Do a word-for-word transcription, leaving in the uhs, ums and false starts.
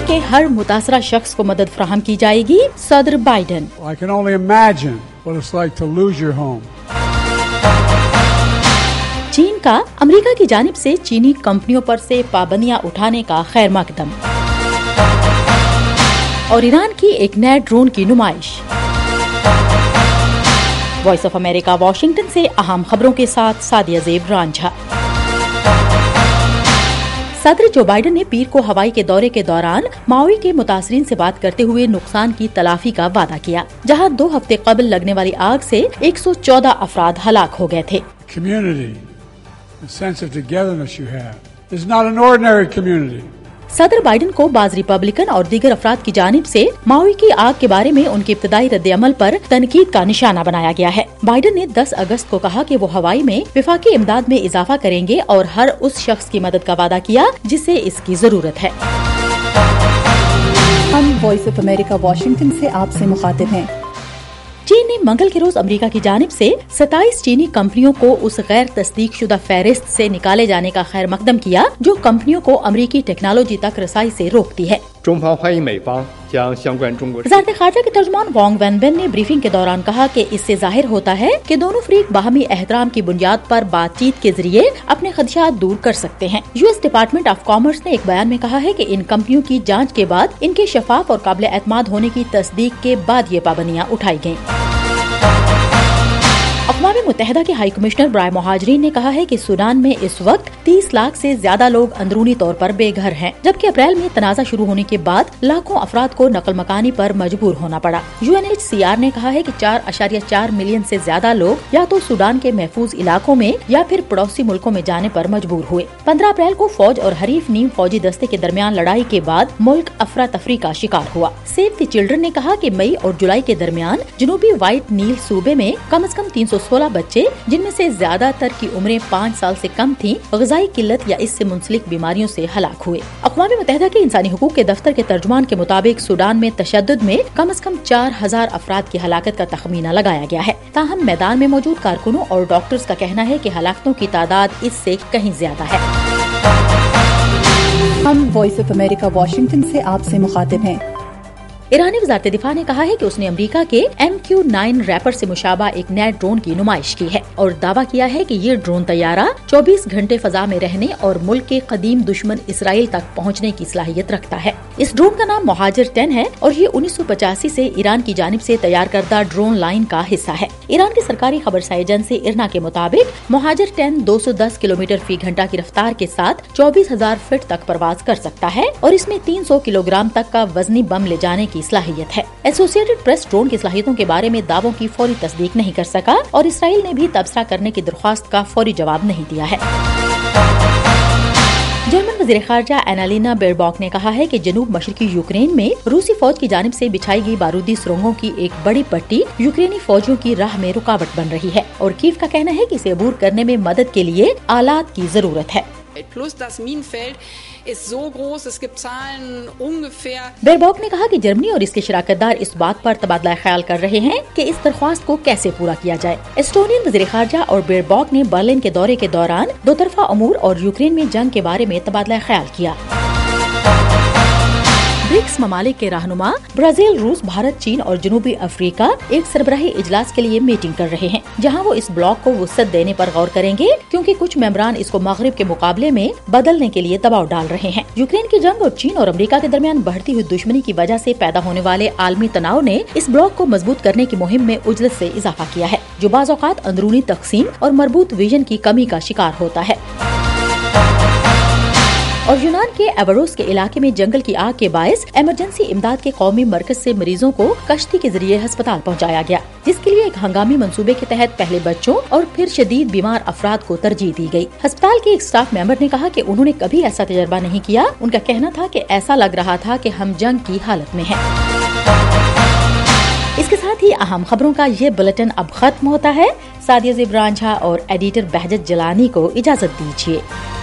کے ہر متاثرہ شخص کو مدد فراہم کی جائے گی، صدر Biden. I can only imagine what it's like to lose your home. چین کا امریکہ کی جانب سے چینی کمپنیوں پر سے پابندیاں اٹھانے کا خیر مقدم، اور ایران کی ایک نئے ڈرون کی نمائش۔ وائس آف امریکہ واشنگٹن سے اہم خبروں کے ساتھ سعدیہ زیب رانجھا۔ صدر جو بائیڈن نے پیر کو ہوائی کے دورے کے دوران ماؤی کے متاثرین سے بات کرتے ہوئے نقصان کی تلافی کا وعدہ کیا، جہاں دو ہفتے قبل لگنے والی آگ سے ایک سو چودہ افراد ہلاک ہو گئے تھے۔ Community, the sense of togetherness you have is not an ordinary community. صدر بائیڈن کو بعض ریپبلکن اور دیگر افراد کی جانب سے ماؤی کی آگ کے بارے میں ان کے ابتدائی رد عمل پر تنقید کا نشانہ بنایا گیا ہے۔ بائیڈن نے دس اگست کو کہا کہ وہ ہوائی میں وفاقی امداد میں اضافہ کریں گے اور ہر اس شخص کی مدد کا وعدہ کیا جسے اس کی ضرورت ہے۔ ہم وائس آف امریکہ واشنگٹن سے آپ سے مخاطب ہیں۔ چین نے منگل کے روز امریکہ کی جانب سے ستائیس چینی کمپنیوں کو اس غیر تصدیق شدہ فہرست سے نکالے جانے کا خیر مقدم کیا جو کمپنیوں کو امریکی ٹیکنالوجی تک رسائی سے روکتی ہے۔ وزارت خارجہ کے ترجمان وانگ وین بین نے بریفنگ کے دوران کہا کہ اس سے ظاہر ہوتا ہے کہ دونوں فریق باہمی احترام کی بنیاد پر بات چیت کے ذریعے اپنے خدشات دور کر سکتے ہیں۔ U S department of commerce نے ایک بیان میں کہا ہے کہ ان کمپنیوں کی جانچ کے بعد ان کے شفاف اور قابل اعتماد ہونے کی تصدیق کے بعد یہ پابندیاں اٹھائی گئیں۔ اقوام متحدہ کے ہائی کمشنر برائے مہاجرین نے کہا ہے کہ سوڈان میں اس وقت تیس لاکھ سے زیادہ لوگ اندرونی طور پر بے گھر ہیں، جبکہ اپریل میں تنازع شروع ہونے کے بعد لاکھوں افراد کو نقل مکانی پر مجبور ہونا پڑا۔ U N H C R نے کہا ہے کہ چار اشاریہ چار ملین سے زیادہ لوگ یا تو سوڈان کے محفوظ علاقوں میں یا پھر پڑوسی ملکوں میں جانے پر مجبور ہوئے۔ پندرہ اپریل کو فوج اور حریف نیم فوجی دستے کے درمیان لڑائی کے بعد ملک افراتفری کا شکار ہوا۔ سیو دی چلڈرن نے کہا کہ مئی اور جولائی کے درمیان جنوبی وائٹ نیل صوبے میں کم از کم تین سو سولہ بچے جن میں سے زیادہ تر کی عمریں پانچ سال سے کم تھیں، غذائی قلت یا اس سے منسلک بیماریوں سے ہلاک ہوئے۔ اقوام متحدہ کے انسانی حقوق کے دفتر کے ترجمان کے مطابق سوڈان میں تشدد میں کم از کم چار ہزار افراد کی ہلاکت کا تخمینہ لگایا گیا ہے، تاہم میدان میں موجود کارکنوں اور ڈاکٹرز کا کہنا ہے کہ ہلاکتوں کی تعداد اس سے کہیں زیادہ ہے۔ ہم وائس آف امریکہ واشنگٹن سے آپ سے مخاطب ہیں۔ ایرانی وزارت دفاع نے کہا ہے کہ اس نے امریکہ کے ایم کیو نائن ریپر سے مشابہ ایک نئے ڈرون کی نمائش کی ہے اور دعویٰ کیا ہے کہ یہ ڈرون طیارہ چوبیس گھنٹے فضا میں رہنے اور ملک کے قدیم دشمن اسرائیل تک پہنچنے کی صلاحیت رکھتا ہے۔ اس ڈرون کا نام مہاجر ٹین ہے اور یہ انیس سو پچاسی سے ایران کی جانب سے تیار کردہ ڈرون لائن کا حصہ ہے۔ ایران کی سرکاری خبرساں ایجنسی ارنا کے مطابق مہاجر ٹین دو سو دس کلو میٹر فی گھنٹہ کی رفتار کے ساتھ چوبیس ہزار فٹ تک پرواز کر سکتا ہے اور اس میں تین سو کلو گرام تک کا وزنی بم لے جانے کی صلاحیت ہے۔ ایسوسیٹڈ پریس ڈرون کی صلاحیتوں کے بارے میں دعووں کی فوری تصدیق نہیں کر سکا اور اسرائیل نے بھی تبصرہ کرنے کی درخواست کا فوری جواب نہیں دیا ہے۔ جرمن وزیر خارجہ اینالینا بیرباک نے کہا ہے کہ جنوب مشرقی یوکرین میں روسی فوج کی جانب سے بچھائی گئی بارودی سرنگوں کی ایک بڑی پٹی یوکرینی فوجیوں کی راہ میں رکاوٹ بن رہی ہے اور کیف کا کہنا ہے کہ اسے عبور کرنے میں مدد کے لیے آلات کی ضرورت ہے۔ بیرباک نے کہا کہ جرمنی اور اس کے شراکت دار اس بات پر تبادلہ خیال کر رہے ہیں کہ اس درخواست کو کیسے پورا کیا جائے۔ ایسٹونین وزیر خارجہ اور بیرباک نے برلن کے دورے کے دوران دو طرفہ امور اور یوکرین میں جنگ کے بارے میں تبادلہ خیال کیا۔ برکس ممالک کے رہنما برازیل، روس، بھارت، چین اور جنوبی افریقہ ایک سربراہی اجلاس کے لیے میٹنگ کر رہے ہیں جہاں وہ اس بلاک کو وسعت دینے پر غور کریں گے کیونکہ کچھ ممبران اس کو مغرب کے مقابلے میں بدلنے کے لیے دباؤ ڈال رہے ہیں۔ یوکرین کی جنگ اور چین اور امریکہ کے درمیان بڑھتی ہوئی دشمنی کی وجہ سے پیدا ہونے والے عالمی تناؤ نے اس بلاک کو مضبوط کرنے کی مہم میں عجلت سے اضافہ کیا ہے جو بعض اوقات اندرونی تقسیم اور مربوط ویژن کی کمی کا شکار ہوتا ہے۔ اور یونان کے ایوروس کے علاقے میں جنگل کی آگ کے باعث ایمرجنسی امداد کے قومی مرکز سے مریضوں کو کشتی کے ذریعے ہسپتال پہنچایا گیا جس کے لیے ایک ہنگامی منصوبے کے تحت پہلے بچوں اور پھر شدید بیمار افراد کو ترجیح دی گئی۔ ہسپتال کے ایک سٹاف ممبر نے کہا کہ انہوں نے کبھی ایسا تجربہ نہیں کیا۔ ان کا کہنا تھا کہ ایسا لگ رہا تھا کہ ہم جنگ کی حالت میں ہیں۔ اس کے ساتھ ہی اہم خبروں کا یہ بلٹن اب ختم ہوتا ہے۔ سعدیہ زیب رانجھا اور ایڈیٹر بہجت جلانی کو اجازت دیجیے۔